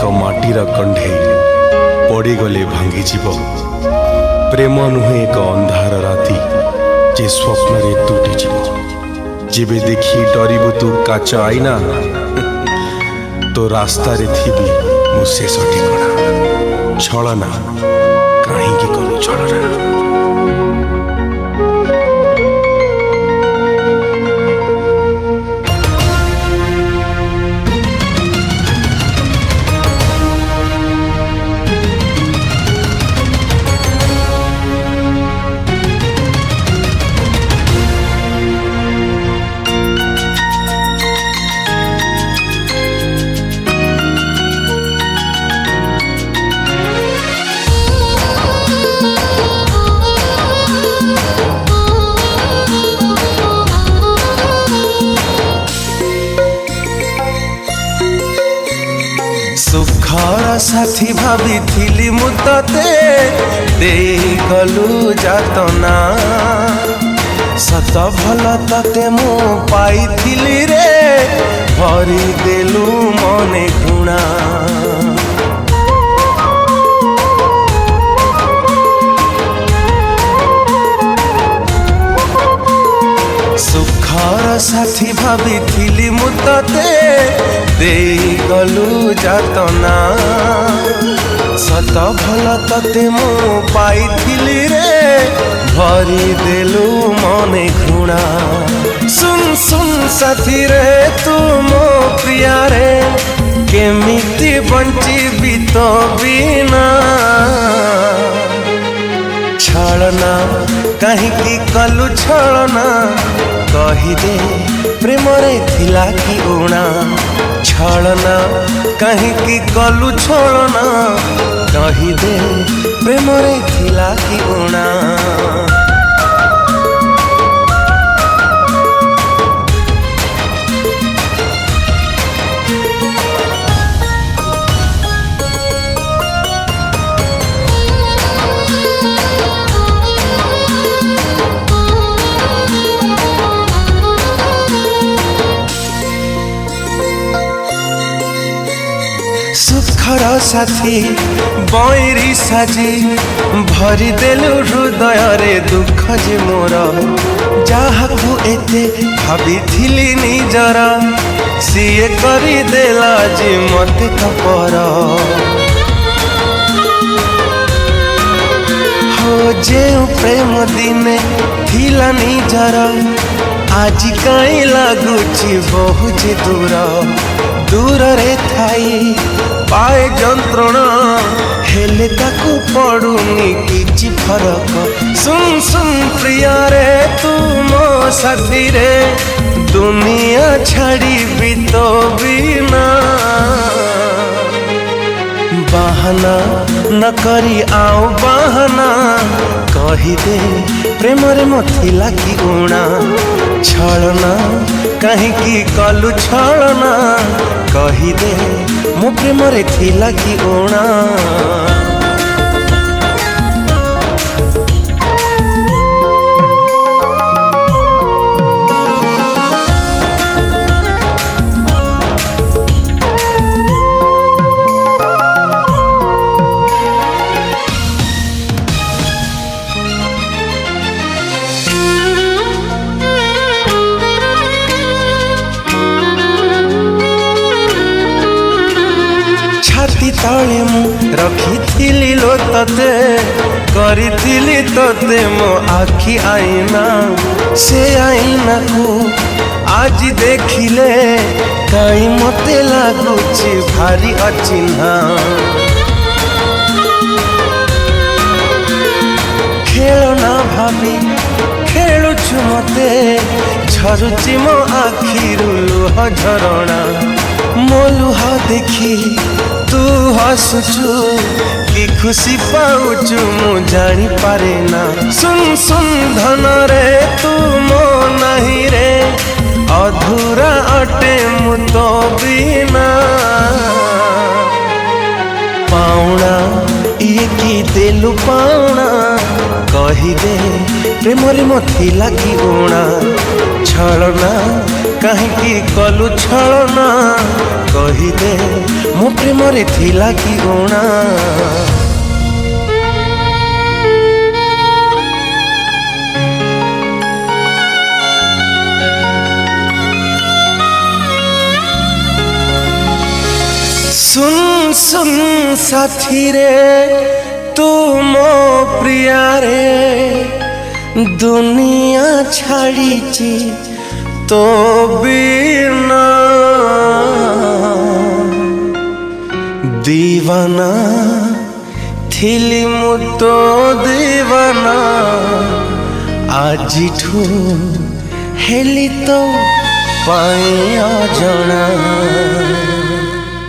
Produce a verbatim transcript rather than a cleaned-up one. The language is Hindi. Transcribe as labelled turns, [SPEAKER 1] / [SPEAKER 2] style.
[SPEAKER 1] एक माटीर कंढे पड़गले भांगीजीव। प्रेम नुहे एक अंधार राति जे स्वप्न तुटीजीव। जेबे देखी डरबू तू काच आईना तो रास्ता रे थी मु शेष ठिकଣା। छलना कहीं कलु छलना।
[SPEAKER 2] सुखर साथी भाभी थिली मुते दे गलु जातना। सत भल तते मु पाइथिली रे भरी देलु मने घृणा। सुखर साथी भाभी थिली मुते दे गलु जातना। सत भल तते मु पाइथिली रे भरी देलु मने घृणा। सुन सुन साथी रे तू मो प्रिया रे केमिति बंची तो बिना। छलना कहीं कलु छलना कहीदे प्रेम रे थिला कि उणा। छलना कहीं कलु छलना कहीदे प्रेम रे थिला कि उणा। सुखर साथी बैरी साजी भरी देलु हृदय रे दुख जे मोर। जाहाकू एते भाभी थिली निजर सीए करी देला जे मते कपर। हो जे प्रेम दिने थिला निजर आज कहीं लगुची बहुत दूर। दूर रे थाई पाए जंत्रणा हेले ताकू पड़ुनी किछि फरक। सुन सुन प्रिया रे तू मो साथी रे दुनिया छाड़ी भी तो बिना। बहाना न करी आओ बहाना कहीदे प्रेम रे मथिला कि उणा। छलना कहीं कलु छलना कहीदे मो प्रेम रे थिला कि उणा। तले मु रखी लो तते करी तते मो आखि आईना। से आईना को आज देखिले कहीं मते लगुची भारी अचिन्हा। खेलना भाभी खेलुछु मते झरुची मो आखिरु लुह झरणा। मो लुह देखी तू हसुचु कि खुशी पाउचु मु जानी पारे ना। सुन सुन धन रे तू मो नहीं रे अधूरा अटे मु तो बिना। पाउना ये की देलु पाउना कहीदे प्रेम रे मथिला कि उणा। छलना कहीं कलु छलना कहीदे मो प्रेम रे थिला कि ओणा सुन सुन साथी रे तू मो प्रिया रे दुनिया छाड़ी तो बिना दीवाना थिली मु तो दीवाना आज ठू हेली तो पाई जना।